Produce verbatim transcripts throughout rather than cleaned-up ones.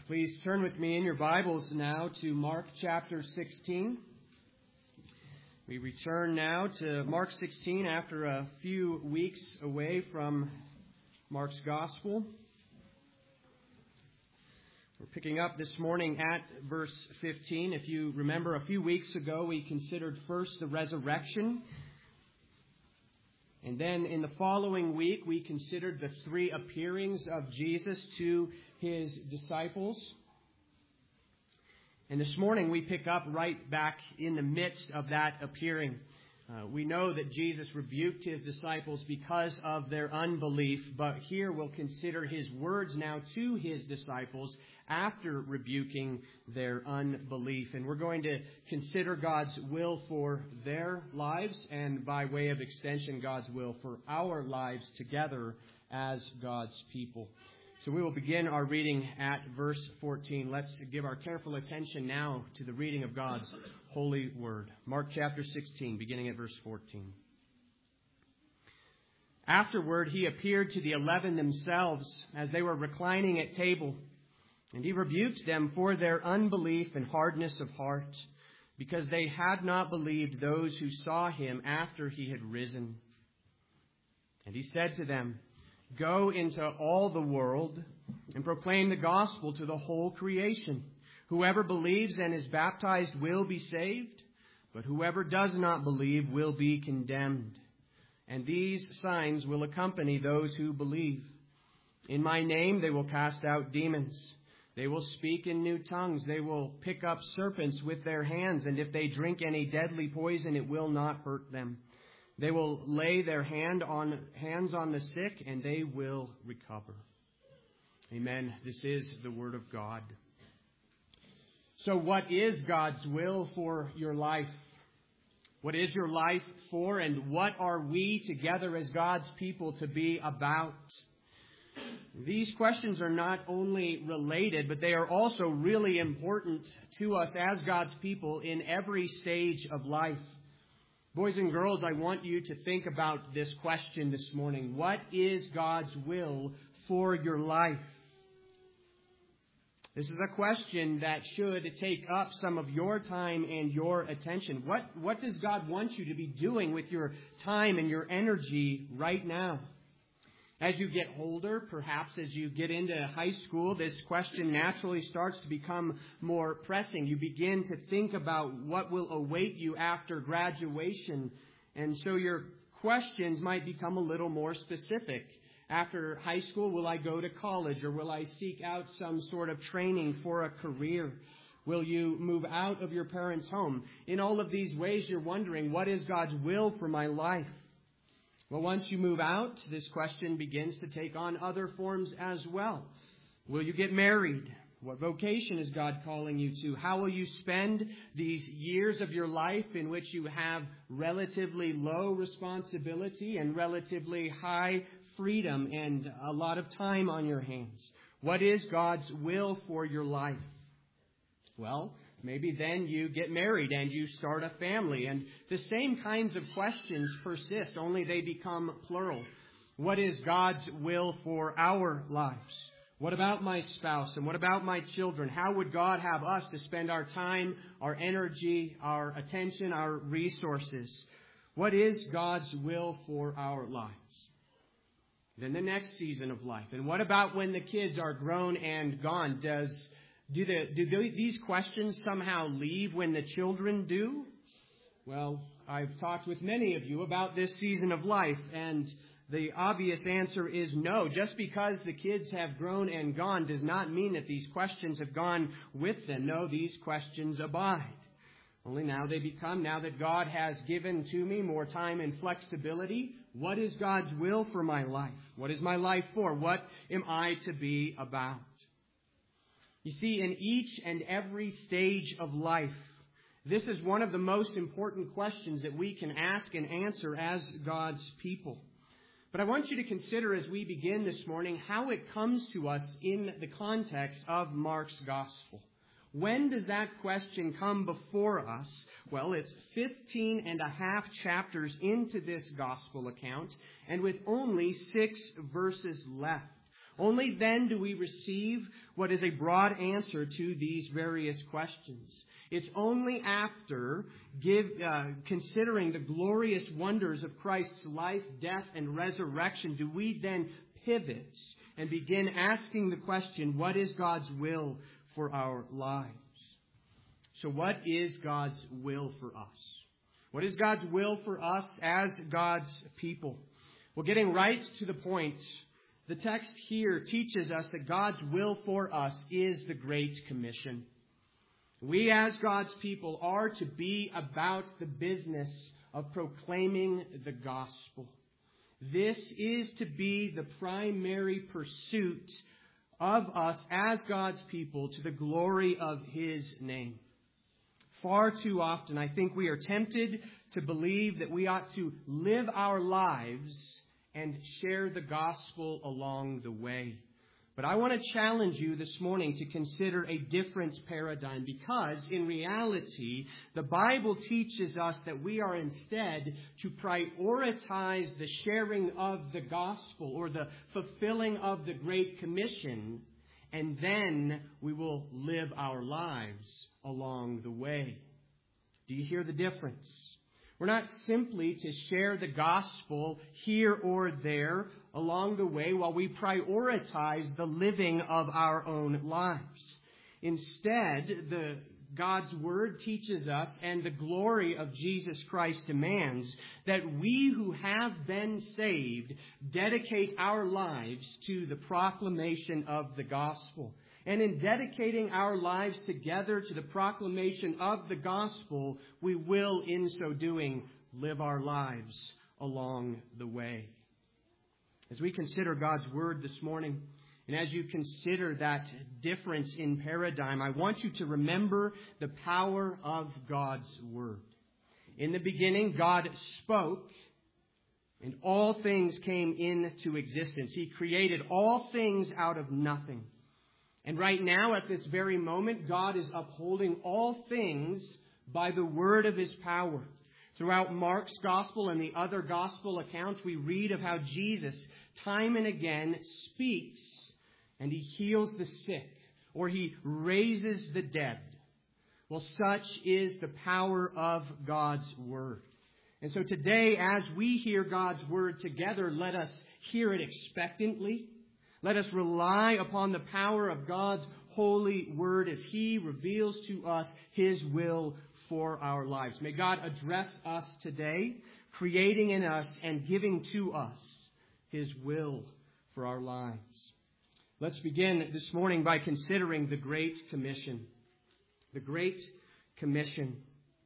Please turn with me in your Bibles now to Mark chapter sixteen. We return now to Mark sixteen after a few weeks away from Mark's Gospel. We're picking up this morning at verse fifteen. If you remember, a few weeks ago we considered first the resurrection. And then in the following week we considered the three appearings of Jesus to his disciples. And this morning we pick up right back in the midst of that appearing. Uh, we know that Jesus rebuked his disciples because of their unbelief, but here we'll consider his words now to his disciples after rebuking their unbelief. And we're going to consider God's will for their lives and, by way of extension, God's will for our lives together as God's people. So we will begin our reading at verse fourteen. Let's give our careful attention now to the reading of God's holy word. Mark chapter sixteen, beginning at verse fourteen. Afterward, he appeared to the eleven themselves as they were reclining at table, and he rebuked them for their unbelief and hardness of heart, because they had not believed those who saw him after he had risen. And he said to them, "Go into all the world and proclaim the gospel to the whole creation. Whoever believes and is baptized will be saved, but whoever does not believe will be condemned. And these signs will accompany those who believe. In my name they will cast out demons. They will speak in new tongues. They will pick up serpents with their hands, and if they drink any deadly poison, it will not hurt them. They will lay their hand on hands on the sick, and they will recover." Amen. This is the word of God. So what is God's will for your life? What is your life for, and what are we together as God's people to be about? These questions are not only related, but they are also really important to us as God's people in every stage of life. Boys and girls, I want you to think about this question this morning. What is God's will for your life? This is a question that should take up some of your time and your attention. What, what does God want you to be doing with your time and your energy right now? As you get older, perhaps as you get into high school, this question naturally starts to become more pressing. You begin to think about what will await you after graduation. And so your questions might become a little more specific. After high school, will I go to college, or will I seek out some sort of training for a career? Will you move out of your parents' home? In all of these ways, you're wondering, what is God's will for my life? Well, once you move out, this question begins to take on other forms as well. Will you get married? What vocation is God calling you to? How will you spend these years of your life in which you have relatively low responsibility and relatively high freedom and a lot of time on your hands? What is God's will for your life? Well, maybe then you get married and you start a family, and the same kinds of questions persist, only they become plural. What is God's will for our lives? What about my spouse, and what about my children? How would God have us to spend our time, our energy, our attention, our resources? What is God's will for our lives? Then the next season of life. And what about when the kids are grown and gone? Does Do, the, do these questions somehow leave when the children do? Well, I've talked with many of you about this season of life, and the obvious answer is no. Just because the kids have grown and gone does not mean that these questions have gone with them. No, these questions abide. Only now they become, now that God has given to me more time and flexibility, what is God's will for my life? What is my life for? What am I to be about? You see, in each and every stage of life, this is one of the most important questions that we can ask and answer as God's people. But I want you to consider as we begin this morning how it comes to us in the context of Mark's gospel. When does that question come before us? Well, it's fifteen and a half chapters into this gospel account, and with only six verses left. Only then do we receive what is a broad answer to these various questions. It's only after give, uh, considering the glorious wonders of Christ's life, death, and resurrection do we then pivot and begin asking the question, what is God's will for our lives? So what is God's will for us? What is God's will for us as God's people? Well, getting right to the point, the text here teaches us that God's will for us is the Great Commission. We as God's people are to be about the business of proclaiming the gospel. This is to be the primary pursuit of us as God's people to the glory of His name. Far too often, I think we are tempted to believe that we ought to live our lives and share the gospel along the way. But I want to challenge you this morning to consider a different paradigm, because in reality, the Bible teaches us that we are instead to prioritize the sharing of the gospel or the fulfilling of the Great Commission, and then we will live our lives along the way. Do you hear the difference? We're not simply to share the gospel here or there along the way while we prioritize the living of our own lives. Instead, the God's Word teaches us, and the glory of Jesus Christ demands, that we who have been saved dedicate our lives to the proclamation of the gospel. And in dedicating our lives together to the proclamation of the gospel, we will, in so doing, live our lives along the way. As we consider God's Word this morning, and as you consider that difference in paradigm, I want you to remember the power of God's Word. In the beginning, God spoke, and all things came into existence. He created all things out of nothing. And right now, at this very moment, God is upholding all things by the word of His power. Throughout Mark's gospel and the other gospel accounts, we read of how Jesus, time and again, speaks and He heals the sick, or He raises the dead. Well, such is the power of God's Word. And so today, as we hear God's Word together, let us hear it expectantly. Let us rely upon the power of God's holy Word as He reveals to us His will for our lives. May God address us today, creating in us and giving to us His will for our lives. Let's begin this morning by considering the Great Commission. The Great Commission.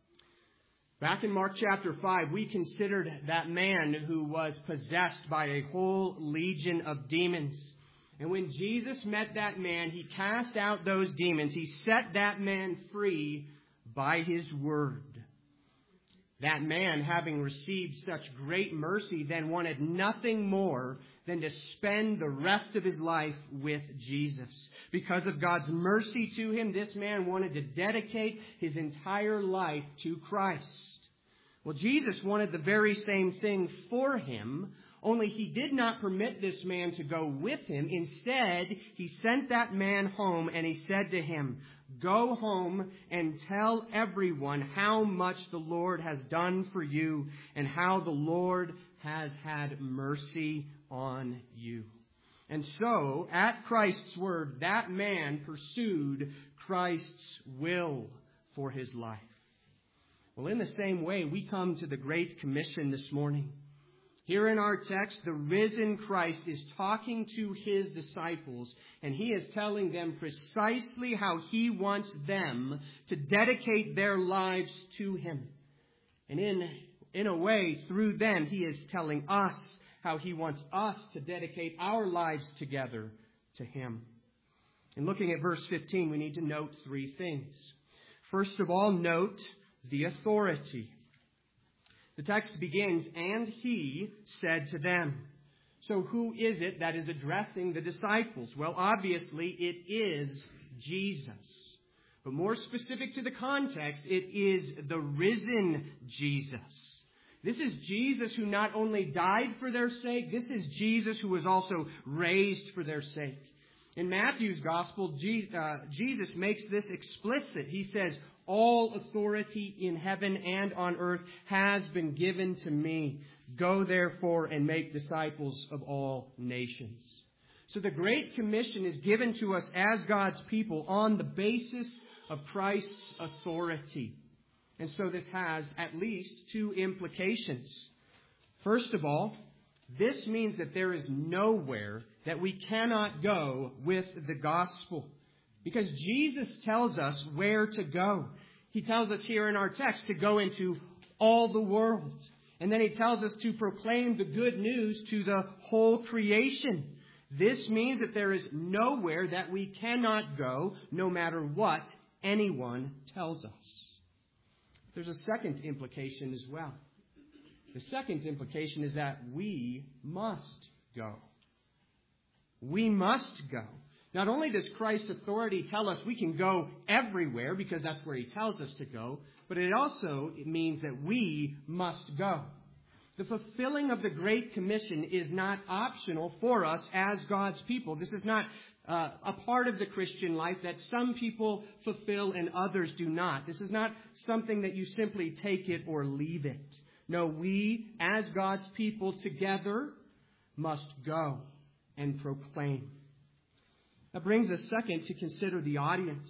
Back in Mark chapter five, we considered that man who was possessed by a whole legion of demons. And when Jesus met that man, He cast out those demons. He set that man free by His word. That man, having received such great mercy, then wanted nothing more than to spend the rest of his life with Jesus. Because of God's mercy to him, this man wanted to dedicate his entire life to Christ. Well, Jesus wanted the very same thing for him, only He did not permit this man to go with him. Instead, He sent that man home and He said to him, "Go home and tell everyone how much the Lord has done for you and how the Lord has had mercy on you." And so, at Christ's word, that man pursued Christ's will for his life. Well, in the same way, we come to the Great Commission this morning. Here in our text, the risen Christ is talking to His disciples, and He is telling them precisely how He wants them to dedicate their lives to Him. And in, in a way, through them, He is telling us how He wants us to dedicate our lives together to Him. In looking at verse fifteen, we need to note three things. First of all, note the authority. The text begins, "And He said to them." So who is it that is addressing the disciples? Well, obviously it is Jesus. But more specific to the context, it is the risen Jesus. This is Jesus who not only died for their sake, this is Jesus who was also raised for their sake. In Matthew's Gospel, Jesus makes this explicit. He says, all authority in heaven and on earth has been given to me. Go therefore and make disciples of all nations. So the Great Commission is given to us as God's people on the basis of Christ's authority. And so this has at least two implications. First of all, this means that there is nowhere that we cannot go with the gospel. Because Jesus tells us where to go. He tells us here in our text to go into all the world. And then he tells us to proclaim the good news to the whole creation. This means that there is nowhere that we cannot go, no matter what anyone tells us. There's a second implication as well. The second implication is that we must go. We must go. Not only does Christ's authority tell us we can go everywhere because that's where he tells us to go, but it also means that we must go. The fulfilling of the Great Commission is not optional for us as God's people. This is not uh, a part of the Christian life that some people fulfill and others do not. This is not something that you simply take it or leave it. No, we as God's people together must go and proclaim. That brings us second to consider the audience.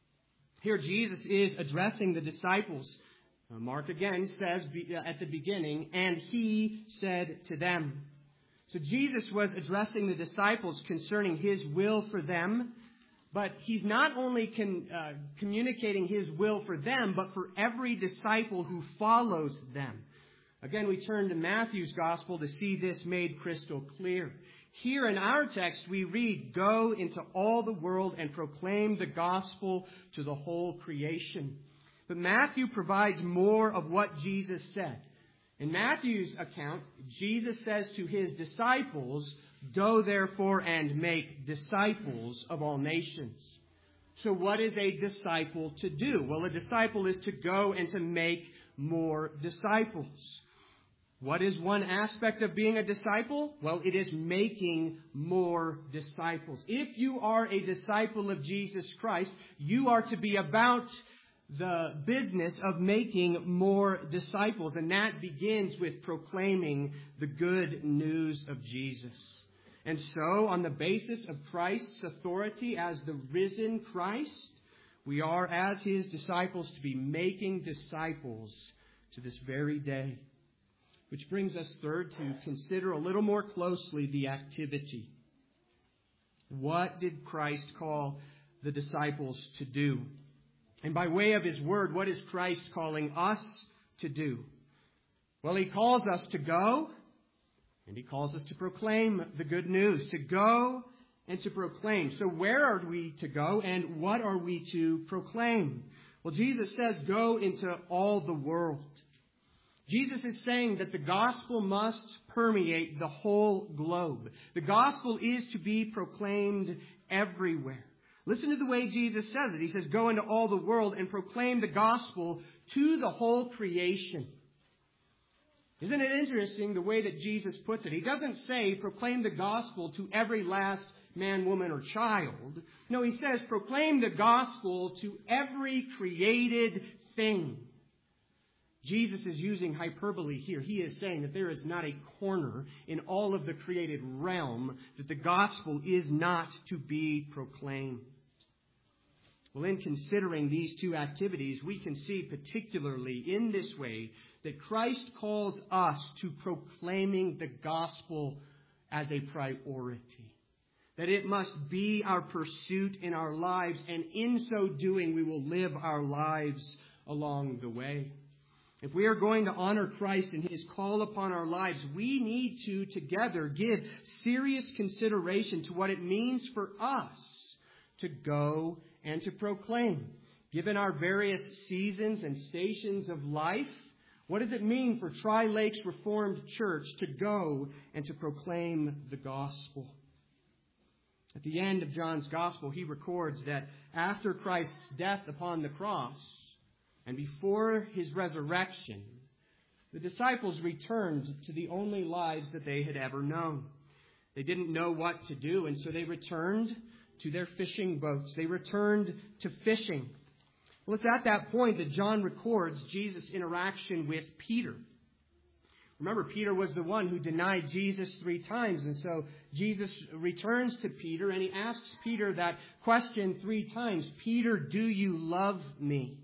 Here Jesus is addressing the disciples. Mark again says at the beginning, and he said to them. So Jesus was addressing the disciples concerning his will for them, but he's not only con, uh, communicating his will for them, but for every disciple who follows them. Again, we turn to Matthew's Gospel to see this made crystal clear. Here in our text, we read, go into all the world and proclaim the gospel to the whole creation. But Matthew provides more of what Jesus said. In Matthew's account, Jesus says to his disciples, go therefore and make disciples of all nations. So what is a disciple to do? Well, a disciple is to go and to make more disciples. What is one aspect of being a disciple? Well, it is making more disciples. If you are a disciple of Jesus Christ, you are to be about the business of making more disciples. And that begins with proclaiming the good news of Jesus. And so, on the basis of Christ's authority as the risen Christ, we are, as his disciples, to be making disciples to this very day. Which brings us, third, to consider a little more closely the activity. What did Christ call the disciples to do? And by way of his word, what is Christ calling us to do? Well, he calls us to go, and he calls us to proclaim the good news. To go and to proclaim. So where are we to go, and what are we to proclaim? Well, Jesus says, go into all the world. Jesus is saying that the gospel must permeate the whole globe. The gospel is to be proclaimed everywhere. Listen to the way Jesus says it. He says, go into all the world and proclaim the gospel to the whole creation. Isn't it interesting the way that Jesus puts it? He doesn't say proclaim the gospel to every last man, woman, or child. No, he says proclaim the gospel to every created thing. Jesus is using hyperbole here. He is saying that there is not a corner in all of the created realm that the gospel is not to be proclaimed. Well, in considering these two activities, we can see particularly in this way that Christ calls us to proclaiming the gospel as a priority. That it must be our pursuit in our lives, and in so doing, we will live our lives along the way. If we are going to honor Christ and his call upon our lives, we need to together give serious consideration to what it means for us to go and to proclaim. Given our various seasons and stations of life, what does it mean for Tri Lakes Reformed Church to go and to proclaim the gospel? At the end of John's gospel, he records that after Christ's death upon the cross, and before his resurrection, the disciples returned to the only lives that they had ever known. They didn't know what to do, and so they returned to their fishing boats. They returned to fishing. Well, it's at that point that John records Jesus' interaction with Peter. Remember, Peter was the one who denied Jesus three times. And so Jesus returns to Peter and he asks Peter that question three times. Peter, do you love me?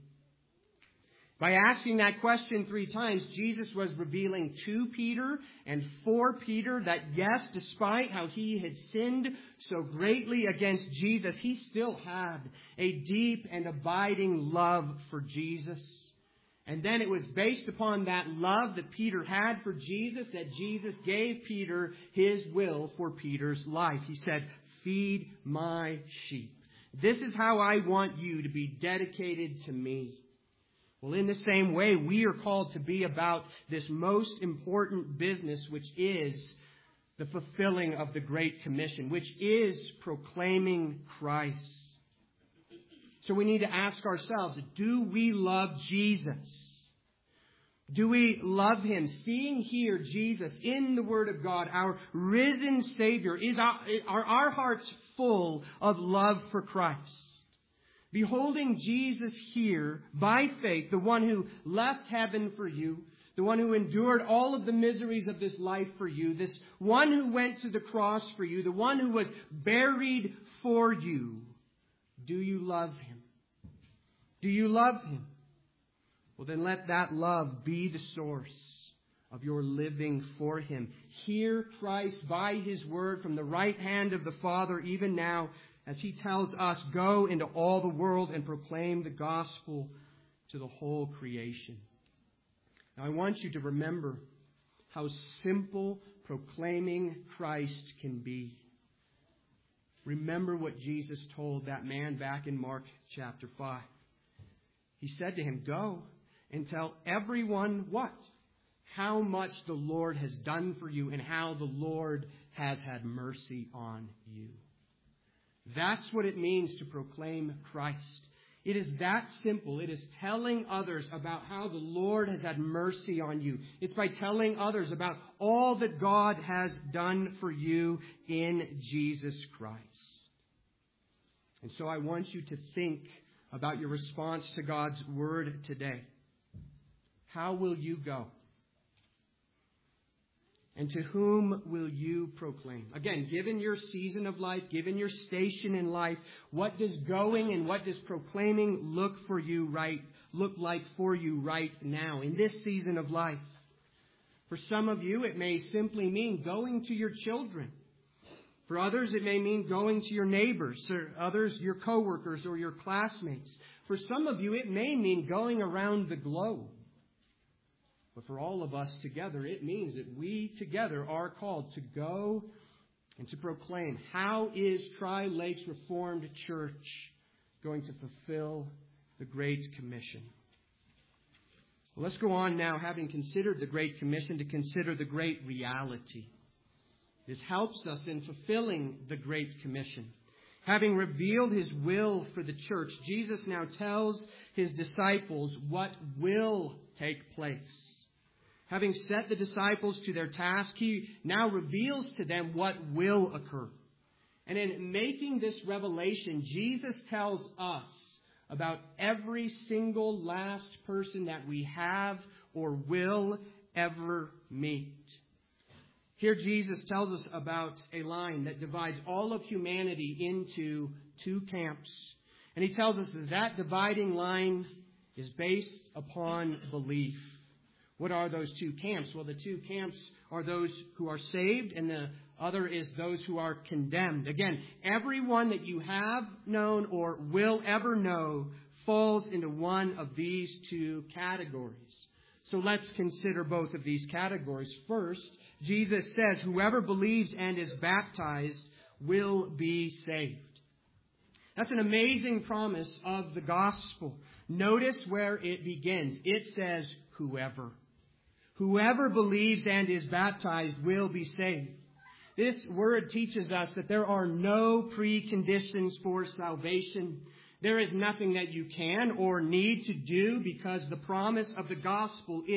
By asking that question three times, Jesus was revealing to Peter and for Peter that yes, despite how he had sinned so greatly against Jesus, he still had a deep and abiding love for Jesus. And then it was based upon that love that Peter had for Jesus that Jesus gave Peter his will for Peter's life. He said, feed my sheep. This is how I want you to be dedicated to me. Well, in the same way, we are called to be about this most important business, which is the fulfilling of the Great Commission, which is proclaiming Christ. So we need to ask ourselves, do we love Jesus? Do we love Him? Seeing here Jesus in the Word of God, our risen Savior, is our, are our hearts full of love for Christ? Beholding Jesus here by faith, the one who left heaven for you, the one who endured all of the miseries of this life for you, this one who went to the cross for you, the one who was buried for you, do you love Him? Do you love Him? Well, then let that love be the source of your living for Him. Hear Christ by His word from the right hand of the Father even now, as He tells us, go into all the world and proclaim the gospel to the whole creation. Now I want you to remember how simple proclaiming Christ can be. Remember what Jesus told that man back in Mark chapter five. He said to him, go and tell everyone what? How much the Lord has done for you and how the Lord has had mercy on you. That's what it means to proclaim Christ. It is that simple. It is telling others about how the Lord has had mercy on you. It's by telling others about all that God has done for you in Jesus Christ. And so I want you to think about your response to God's word today. How will you go? And to whom will you proclaim? Again, given your season of life, given your station in life, what does going and what does proclaiming look for you right, look like for you right now in this season of life? For some of you, it may simply mean going to your children. For others, it may mean going to your neighbors, or others, your coworkers or your classmates. For some of you, it may mean going around the globe. But for all of us together, it means that we together are called to go and to proclaim. How is Tri-Lakes Reformed Church going to fulfill the Great Commission? Well, let's go on now, having considered the Great Commission, to consider the great reality. This helps us in fulfilling the Great Commission. Having revealed His will for the church, Jesus now tells His disciples what will take place. Having set the disciples to their task, He now reveals to them what will occur. And in making this revelation, Jesus tells us about every single last person that we have or will ever meet. Here Jesus tells us about a line that divides all of humanity into two camps. And He tells us that that dividing line is based upon belief. What are those two camps? Well, the two camps are those who are saved and the other is those who are condemned. Again, everyone that you have known or will ever know falls into one of these two categories. So let's consider both of these categories. First, Jesus says, whoever believes and is baptized will be saved. That's an amazing promise of the gospel. Notice where it begins. It says, whoever. Whoever believes and is baptized will be saved. This word teaches us that there are no preconditions for salvation. There is nothing that you can or need to do because the promise of the gospel is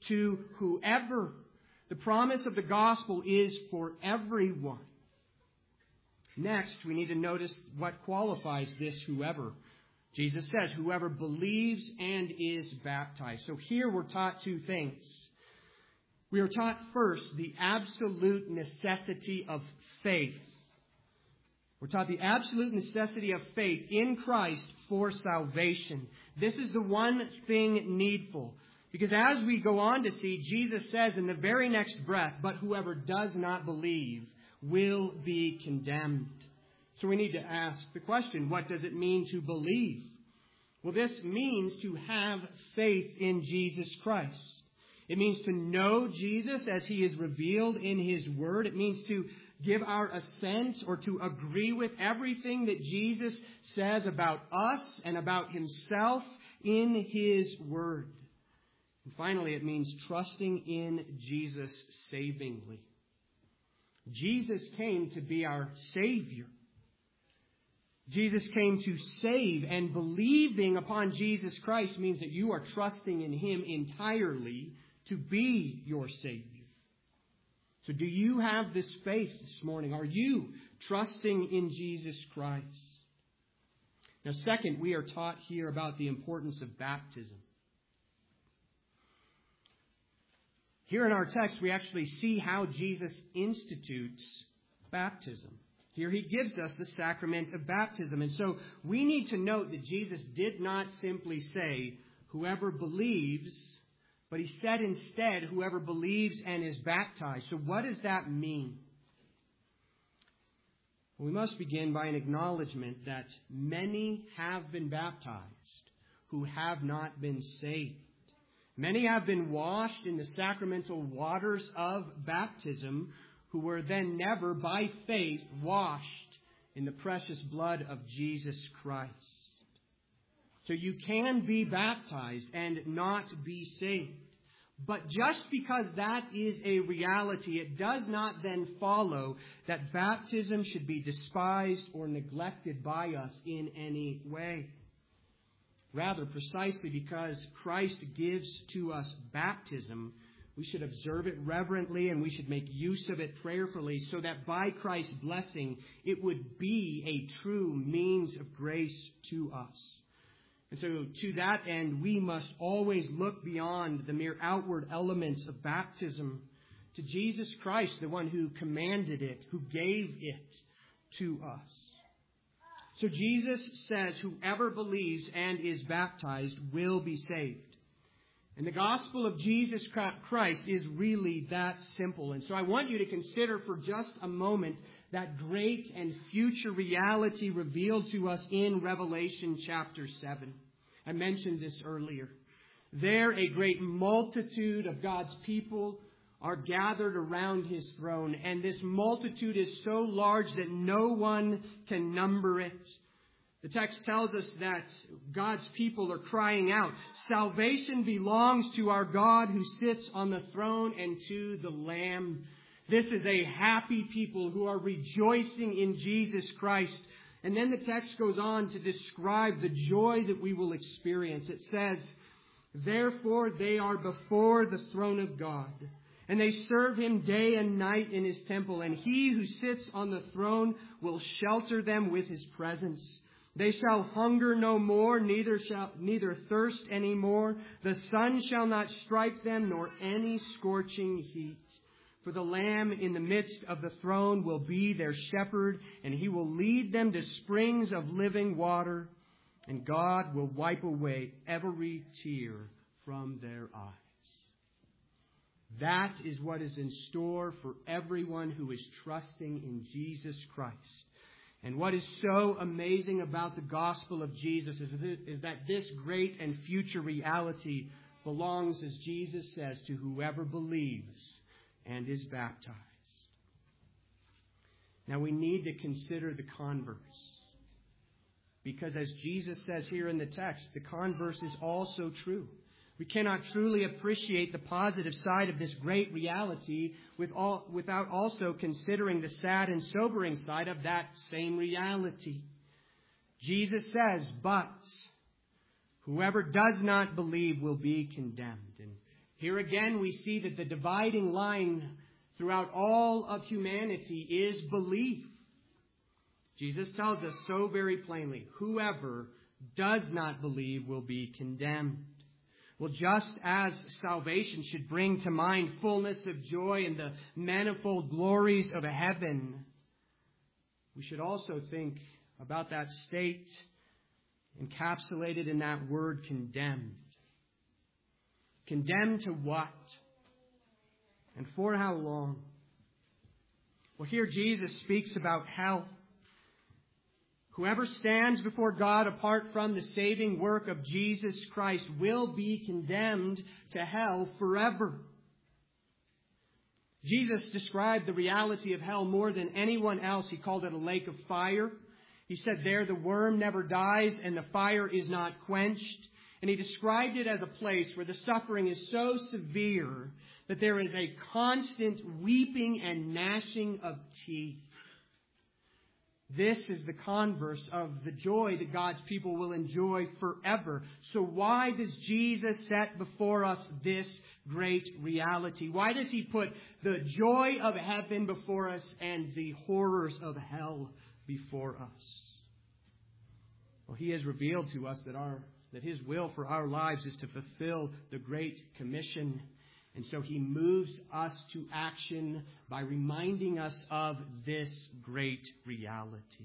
to whoever. The promise of the gospel is for everyone. Next, we need to notice what qualifies this whoever. Jesus says, whoever believes and is baptized. So here we're taught two things. We are taught first the absolute necessity of faith. We're taught the absolute necessity of faith in Christ for salvation. This is the one thing needful. Because as we go on to see, Jesus says in the very next breath, but whoever does not believe will be condemned. So we need to ask the question, what does it mean to believe? Well, this means to have faith in Jesus Christ. It means to know Jesus as He is revealed in His Word. It means to give our assent or to agree with everything that Jesus says about us and about Himself in His Word. And finally, it means trusting in Jesus savingly. Jesus came to be our Savior. Jesus came to save, and believing upon Jesus Christ means that you are trusting in Him entirely to be your Savior. So do you have this faith this morning? Are you trusting in Jesus Christ? Now, second, we are taught here about the importance of baptism. Here in our text, we actually see how Jesus institutes baptism. Here He gives us the sacrament of baptism. And so we need to note that Jesus did not simply say, whoever believes, but He said instead, whoever believes and is baptized. So what does that mean? Well, we must begin by an acknowledgement that many have been baptized who have not been saved. Many have been washed in the sacramental waters of baptism, who were then never, by faith, washed in the precious blood of Jesus Christ. So you can be baptized and not be saved. But just because that is a reality, it does not then follow that baptism should be despised or neglected by us in any way. Rather, precisely because Christ gives to us baptism, we should observe it reverently and we should make use of it prayerfully so that by Christ's blessing it would be a true means of grace to us. And so to that end, we must always look beyond the mere outward elements of baptism to Jesus Christ, the one who commanded it, who gave it to us. So Jesus says, whoever believes and is baptized will be saved. And the gospel of Jesus Christ is really that simple. And so I want you to consider for just a moment that great and future reality revealed to us in Revelation chapter seven. I mentioned this earlier. There, a great multitude of God's people are gathered around His throne. And this multitude is so large that no one can number it. The text tells us that God's people are crying out, salvation belongs to our God who sits on the throne and to the Lamb. This is a happy people who are rejoicing in Jesus Christ. And then the text goes on to describe the joy that we will experience. It says, therefore they are before the throne of God, and they serve Him day and night in His temple. And He who sits on the throne will shelter them with His presence. They shall hunger no more, neither shall neither thirst any more. The sun shall not strike them, nor any scorching heat. For the Lamb in the midst of the throne will be their shepherd, and He will lead them to springs of living water, and God will wipe away every tear from their eyes. That is what is in store for everyone who is trusting in Jesus Christ. And what is so amazing about the gospel of Jesus is that this great and future reality belongs, as Jesus says, to whoever believes and is baptized. Now we need to consider the converse. Because as Jesus says here in the text, the converse is also true. We cannot truly appreciate the positive side of this great reality with all, without also considering the sad and sobering side of that same reality. Jesus says, but whoever does not believe will be condemned. And Here again we see that the dividing line throughout all of humanity is belief. Jesus tells us so very plainly, whoever does not believe will be condemned. Well, just as salvation should bring to mind fullness of joy and the manifold glories of heaven, we should also think about that state encapsulated in that word condemned. Condemned to what? And for how long? Well, here Jesus speaks about hell. Whoever stands before God apart from the saving work of Jesus Christ will be condemned to hell forever. Jesus described the reality of hell more than anyone else. He called it a lake of fire. He said there the worm never dies and the fire is not quenched. And he described it as a place where the suffering is so severe that there is a constant weeping and gnashing of teeth. This is the converse of the joy that God's people will enjoy forever. So why does Jesus set before us this great reality? Why does he put the joy of heaven before us and the horrors of hell before us? Well, he has revealed to us that our that his will for our lives is to fulfill the Great Commission. And so he moves us to action by reminding us of this great reality.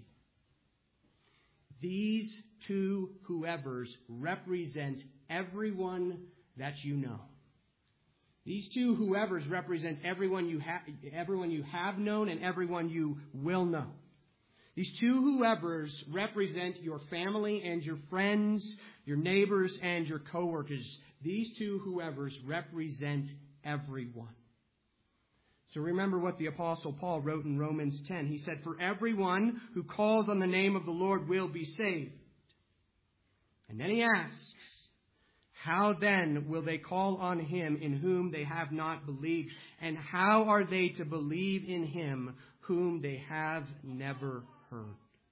These two whoever's represent everyone that you know. These two whoever's represent everyone you have, everyone you have known and everyone you will know. These two whoever's represent your family and your friends, your neighbors and your coworkers. These two whoever's represent everyone. So remember what the Apostle Paul wrote in Romans ten. He said, "For everyone who calls on the name of the Lord will be saved." And then he asks, "How then will they call on him in whom they have not believed? And how are they to believe in him whom they have never heard?"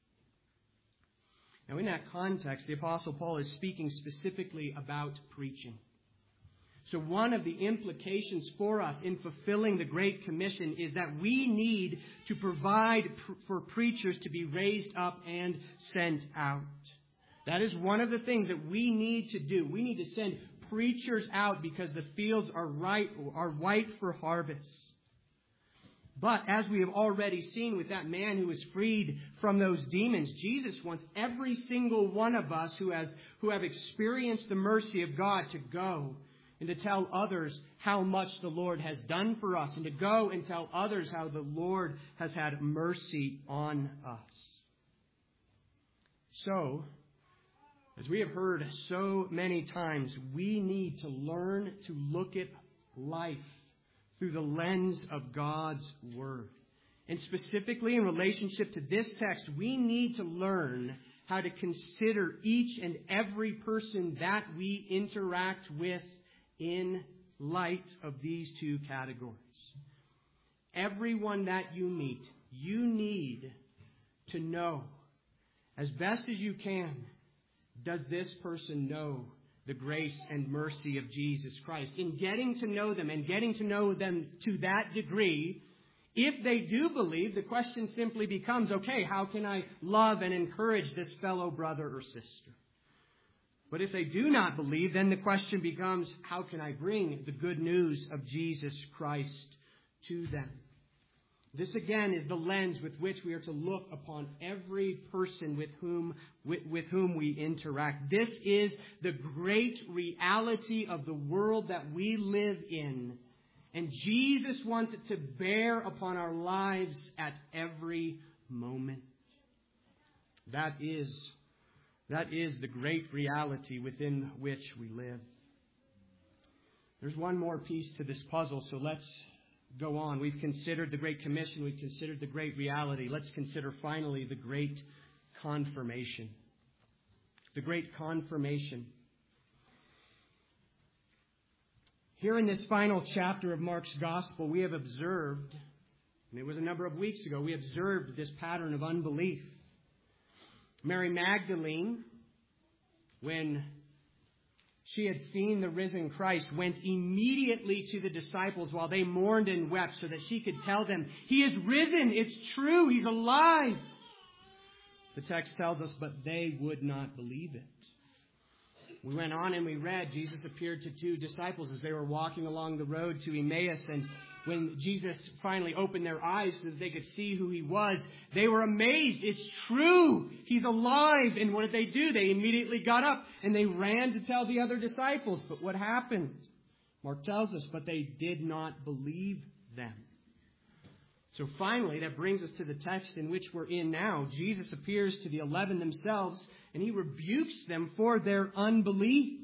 Now, in that context, the Apostle Paul is speaking specifically about preaching. So one of the implications for us in fulfilling the Great Commission is that we need to provide pr- for preachers to be raised up and sent out. That is one of the things that we need to do. We need to send preachers out because the fields are right, are white for harvest. But as we have already seen with that man who was freed from those demons, Jesus wants every single one of us who has who have experienced the mercy of God to go and to tell others how much the Lord has done for us, and to go and tell others how the Lord has had mercy on us. So, as we have heard so many times, we need to learn to look at life through the lens of God's Word. And specifically in relationship to this text, we need to learn how to consider each and every person that we interact with in light of these two categories. Everyone that you meet, you need to know, as best as you can, does this person know the grace and mercy of Jesus Christ? In getting to know them and getting to know them to that degree, if they do believe, the question simply becomes, okay, how can I love and encourage this fellow brother or sister? But if they do not believe, then the question becomes, how can I bring the good news of Jesus Christ to them? This again is the lens with which we are to look upon every person with whom with, with whom we interact. This is the great reality of the world that we live in. And Jesus wants it to bear upon our lives at every moment. That is, that is the great reality within which we live. There's one more piece to this puzzle, so let's go on. We've considered the Great Commission. We've considered the great reality. Let's consider finally the great confirmation. The great confirmation. Here in this final chapter of Mark's Gospel, we have observed, and it was a number of weeks ago, we observed this pattern of unbelief. Mary Magdalene, when she had seen the risen Christ, went immediately to the disciples while they mourned and wept so that she could tell them, He is risen. It's true. He's alive. The text tells us, but they would not believe it. We went on and we read, Jesus appeared to two disciples as they were walking along the road to Emmaus. And when Jesus finally opened their eyes so that they could see who He was, they were amazed. It's true. He's alive. And what did they do? They immediately got up and they ran to tell the other disciples. But what happened? Mark tells us, but they did not believe them. So finally, that brings us to the text in which we're in now. Jesus appears to the eleven themselves, and He rebukes them for their unbelief.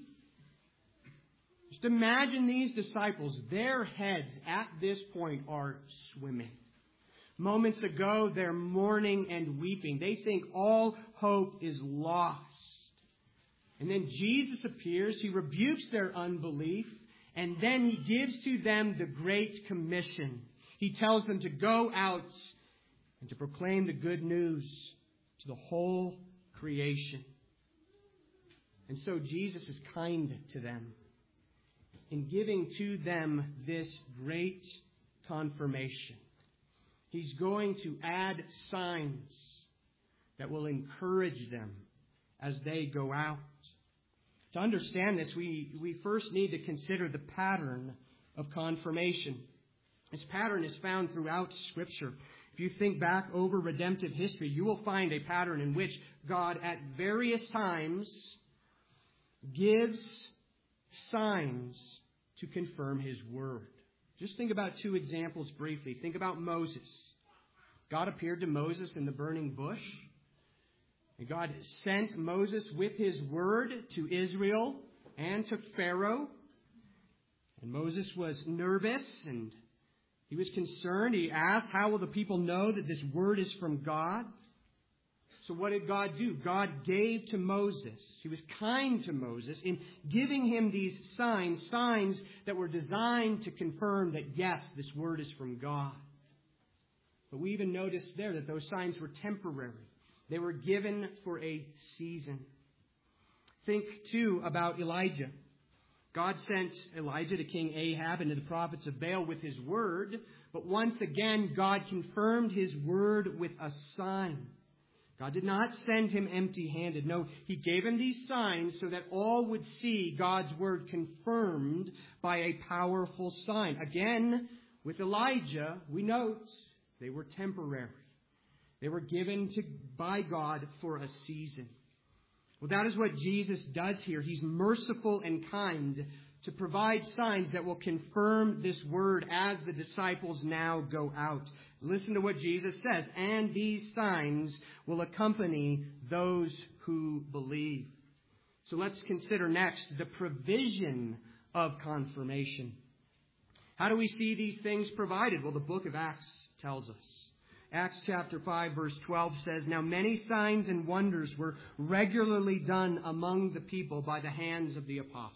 Just imagine these disciples. Their heads at this point are swimming. Moments ago, they're mourning and weeping. They think all hope is lost. And then Jesus appears. He rebukes their unbelief, and then He gives to them the Great Commission. He tells them to go out and to proclaim the good news to the whole creation. And so Jesus is kind to them in giving to them this great confirmation. He's going to add signs that will encourage them as they go out. To understand this, we, we first need to consider the pattern of confirmation. This pattern is found throughout Scripture. If you think back over redemptive history, you will find a pattern in which God at various times gives signs to confirm His word. Just think about two examples briefly. Think about Moses. God appeared to Moses in the burning bush. And God sent Moses with His word to Israel and to Pharaoh. And Moses was nervous and he was concerned. He asked, how will the people know that this word is from God? So what did God do? God gave to Moses. He was kind to Moses in giving him these signs, signs that were designed to confirm that, yes, this word is from God. But we even noticed there that those signs were temporary. They were given for a season. Think, too, about Elijah. God sent Elijah to King Ahab and to the prophets of Baal with His word. But once again, God confirmed His word with a sign. God did not send him empty-handed. No, He gave him these signs so that all would see God's word confirmed by a powerful sign. Again, with Elijah, we note they were temporary. They were given to by God for a season. Well, that is what Jesus does here. He's merciful and kind to provide signs that will confirm this word as the disciples now go out. Listen to what Jesus says. And these signs will accompany those who believe. So let's consider next the provision of confirmation. How do we see these things provided? Well, the book of Acts tells us. Acts chapter five verse twelve says, Now many signs and wonders were regularly done among the people by the hands of the apostles.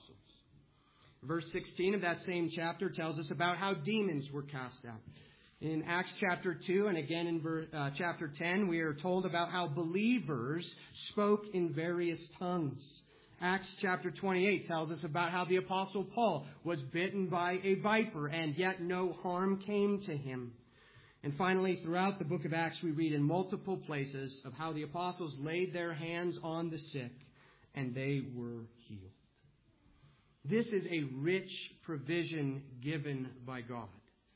Verse sixteen of that same chapter tells us about how demons were cast out. In Acts chapter two and again in ver, uh, chapter ten, we are told about how believers spoke in various tongues. Acts chapter twenty-eight tells us about how the apostle Paul was bitten by a viper and yet no harm came to him. And finally, throughout the book of Acts, we read in multiple places of how the apostles laid their hands on the sick and they were healed. This is a rich provision given by God.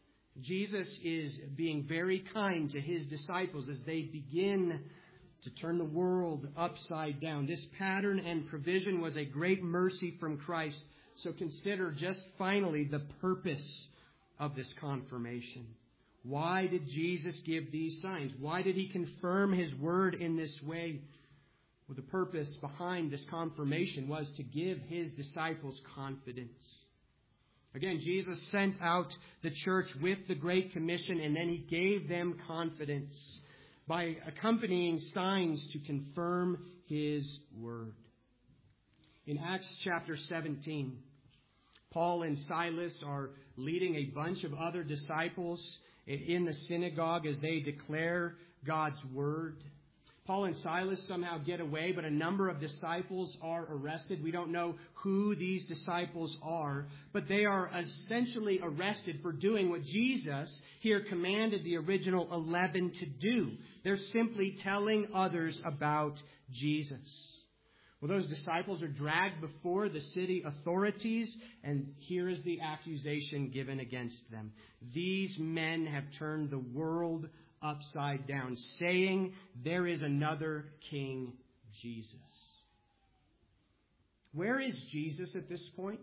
Jesus is being very kind to His disciples as they begin to turn the world upside down. This pattern and provision was a great mercy from Christ. So consider just finally the purpose of this confirmation. Why did Jesus give these signs? Why did He confirm His word in this way? Well, the purpose behind this confirmation was to give His disciples confidence. Again, Jesus sent out the church with the Great Commission, and then He gave them confidence by accompanying signs to confirm His word. In Acts chapter seventeen, Paul and Silas are leading a bunch of other disciples in the synagogue as they declare God's word. Paul and Silas somehow get away, but a number of disciples are arrested. We don't know who these disciples are, but they are essentially arrested for doing what Jesus here commanded the original eleven to do. They're simply telling others about Jesus. Well, those disciples are dragged before the city authorities, and here is the accusation given against them. These men have turned the world upside down, saying there is another King, Jesus. Where is Jesus at this point?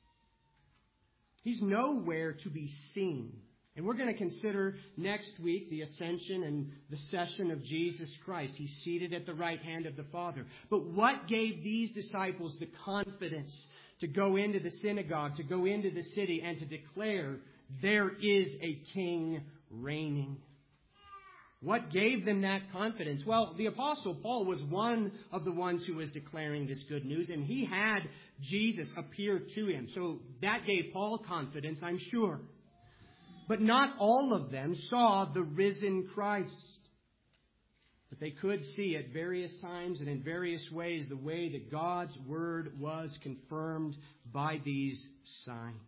He's nowhere to be seen. And we're going to consider next week the ascension and the session of Jesus Christ. He's seated at the right hand of the Father. But what gave these disciples the confidence to go into the synagogue, to go into the city, and to declare there is a King reigning? What gave them that confidence? Well, the Apostle Paul was one of the ones who was declaring this good news, and he had Jesus appear to him. So that gave Paul confidence, I'm sure. But not all of them saw the risen Christ. But they could see at various times and in various ways the way that God's word was confirmed by these signs.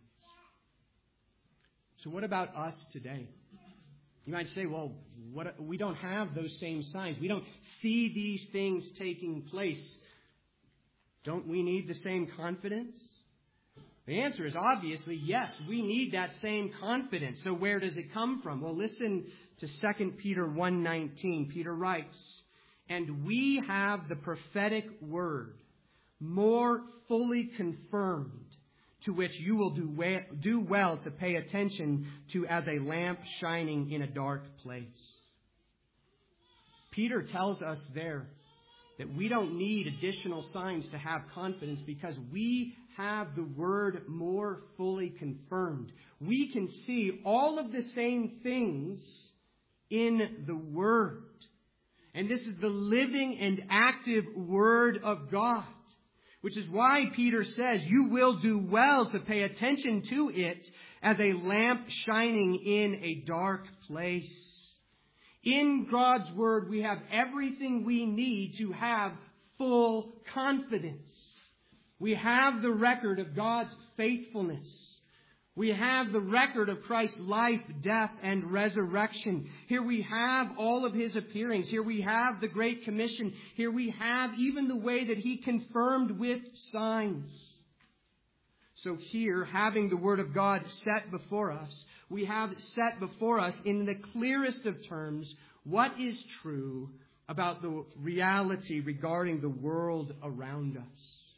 So what about us today? You might say, well, what, we don't have those same signs. We don't see these things taking place. Don't we need the same confidence? The answer is obviously yes, we need that same confidence. So where does it come from? Well, listen to Second Peter one nineteen. Peter writes, "And we have the prophetic word more fully confirmed, to which you will do well, do well to pay attention to as a lamp shining in a dark place." Peter tells us there that we don't need additional signs to have confidence because we have the word more fully confirmed. We can see all of the same things in the word. And this is the living and active word of God, which is why Peter says you will do well to pay attention to it as a lamp shining in a dark place. In God's word, we have everything we need to have full confidence. We have the record of God's faithfulness. We have the record of Christ's life, death, and resurrection. Here we have all of His appearings. Here we have the Great Commission. Here we have even the way that He confirmed with signs. So here, having the Word of God set before us, we have set before us in the clearest of terms what is true about the reality regarding the world around us.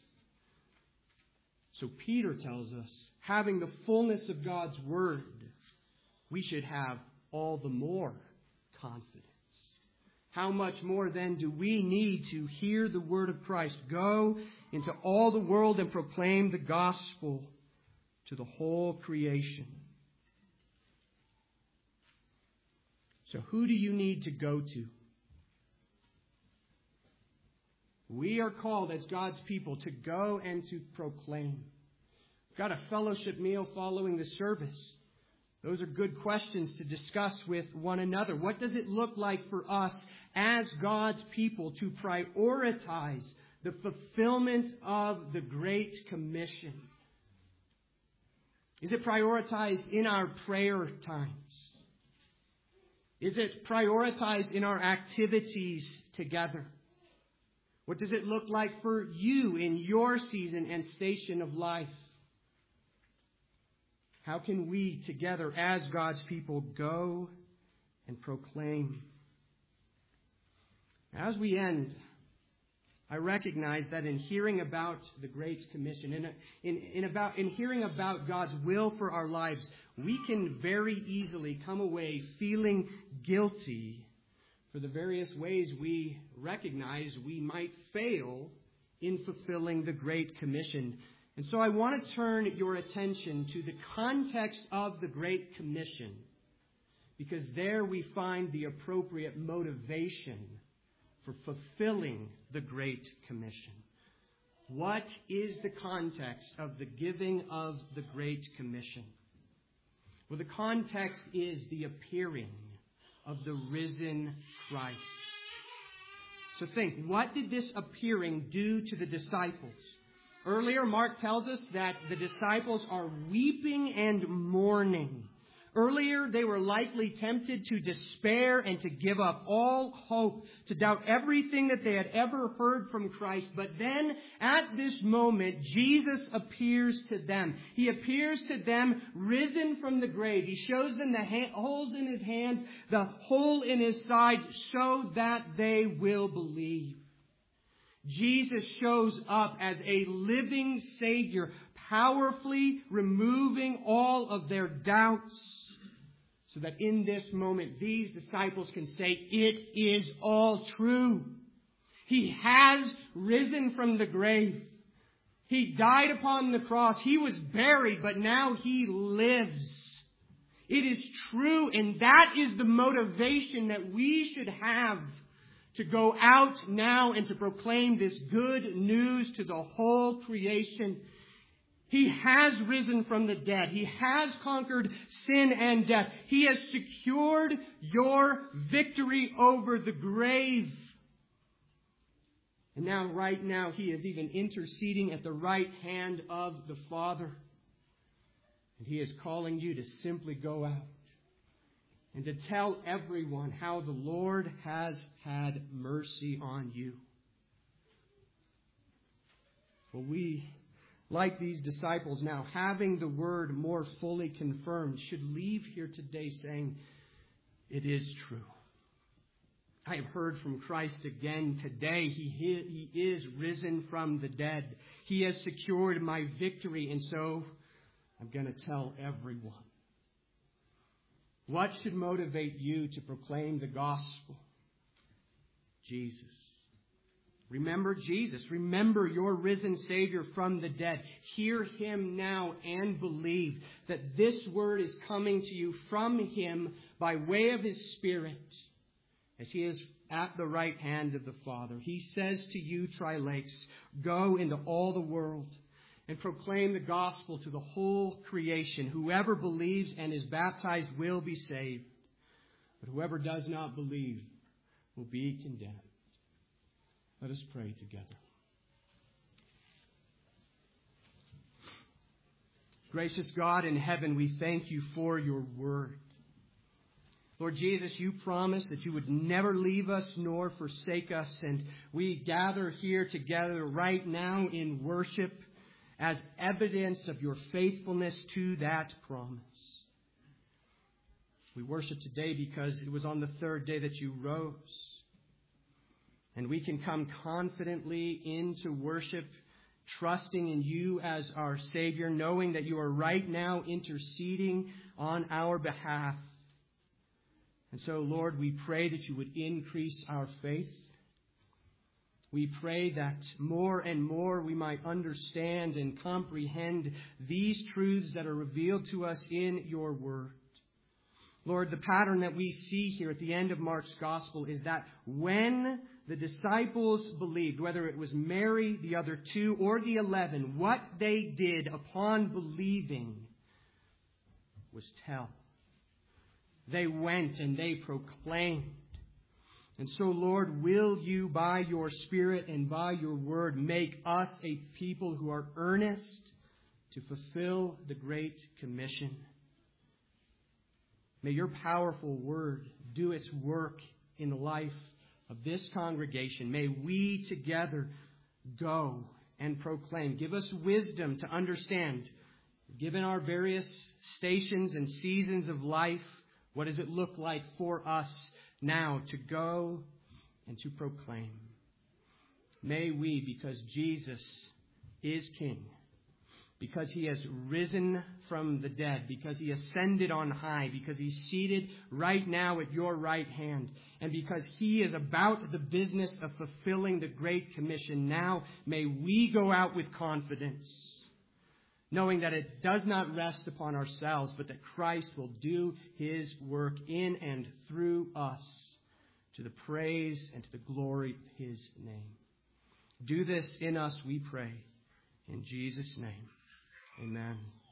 So Peter tells us, having the fullness of God's Word, we should have all the more confidence. How much more then do we need to hear the Word of Christ? Go into all the world and proclaim the gospel to the whole creation. So who do you need to go to? We are called as God's people to go and to proclaim. We've got a fellowship meal following the service. Those are good questions to discuss with one another. What does it look like for us as God's people to prioritize the fulfillment of the Great Commission? Is it prioritized in our prayer times? Is it prioritized in our activities together? What does it look like for you in your season and station of life? How can we together as God's people go and proclaim? As we end, I recognize that in hearing about the Great Commission, in, in, in, about, in hearing about God's will for our lives, we can very easily come away feeling guilty for the various ways we recognize we might fail in fulfilling the Great Commission. And so I want to turn your attention to the context of the Great Commission, because there we find the appropriate motivation for fulfilling the Great Commission. What is the context of the giving of the Great Commission? Well, the context is the appearing of the risen Christ. So think, what did this appearing do to the disciples? Earlier, Mark tells us that the disciples are weeping and mourning. Earlier, they were likely tempted to despair and to give up all hope, to doubt everything that they had ever heard from Christ. But then, at this moment, Jesus appears to them. He appears to them risen from the grave. He shows them the ha- holes in His hands, the hole in His side, so that they will believe. Jesus shows up as a living Savior, powerfully removing all of their doubts, so that in this moment, these disciples can say, it is all true. He has risen from the grave. He died upon the cross. He was buried, but now He lives. It is true, and that is the motivation that we should have to go out now and to proclaim this good news to the whole creation. He has risen from the dead. He has conquered sin and death. He has secured your victory over the grave. And now, right now, He is even interceding at the right hand of the Father. And He is calling you to simply go out and to tell everyone how the Lord has had mercy on you. Well, we, like these disciples now, having the word more fully confirmed, should leave here today saying, it is true. I have heard from Christ again today. He, he is risen from the dead. He has secured my victory, and so I'm going to tell everyone. What should motivate you to proclaim the gospel? Jesus. Remember Jesus. Remember your risen Savior from the dead. Hear Him now and believe that this word is coming to you from Him by way of His Spirit as He is at the right hand of the Father. He says to you, Tri-Lakes, go into all the world and proclaim the gospel to the whole creation. Whoever believes and is baptized will be saved, but whoever does not believe will be condemned. Let us pray together. Gracious God in heaven, we thank You for Your word. Lord Jesus, You promised that You would never leave us nor forsake us, and we gather here together right now in worship as evidence of Your faithfulness to that promise. We worship today because it was on the third day that You rose. And we can come confidently into worship, trusting in You as our Savior, knowing that You are right now interceding on our behalf. And so, Lord, we pray that You would increase our faith. We pray that more and more we might understand and comprehend these truths that are revealed to us in Your word. Lord, the pattern that we see here at the end of Mark's gospel is that when the disciples believed, whether it was Mary, the other two, or the eleven, what they did upon believing was tell. They went and they proclaimed. And so, Lord, will You, by Your Spirit and by Your word, make us a people who are earnest to fulfill the Great Commission. May Your powerful word do its work in the life of this congregation. May we together go and proclaim. Give us wisdom to understand, given our various stations and seasons of life, what does it look like for us now to go and to proclaim. May we, because Jesus is King, because He has risen from the dead, because He ascended on high, because He's seated right now at Your right hand, and because He is about the business of fulfilling the Great Commission, now may we go out with confidence, knowing that it does not rest upon ourselves, but that Christ will do His work in and through us to the praise and to the glory of His name. Do this in us, we pray. In Jesus' name, amen.